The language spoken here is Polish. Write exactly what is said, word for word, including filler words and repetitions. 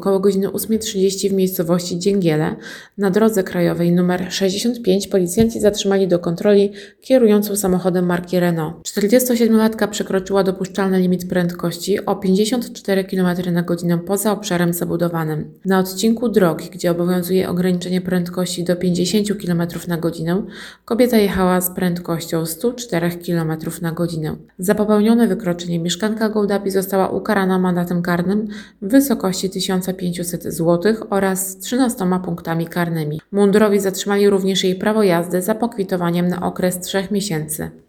około godziny ósmej trzydzieści w miejscowości Dzięgiele na drodze krajowej nr sześćdziesiąt pięć policjanci zatrzymali do kontroli kierującą samochodem marki Renault. czterdziestosiedmiolatka przekroczyła dopuszczalny limit prędkości o pięćdziesiąt cztery kilometry na godzinę poza obszarem zabudowanym. Na odcinku drogi, gdzie obowiązuje ograniczenie prędkości do pięćdziesiąt kilometrów na godzinę, kobieta jechała z prędkością sto cztery kilometry na godzinę. Za popełnione wykroczenie mieszkanka Gołdapi została ukarana mandatem karnym w wysokości tysiąc pięćset złotych oraz trzynastoma punktami karnymi. Mundurowi zatrzymali również jej prawo jazdy za pokwitowaniem na okres trzech miesięcy.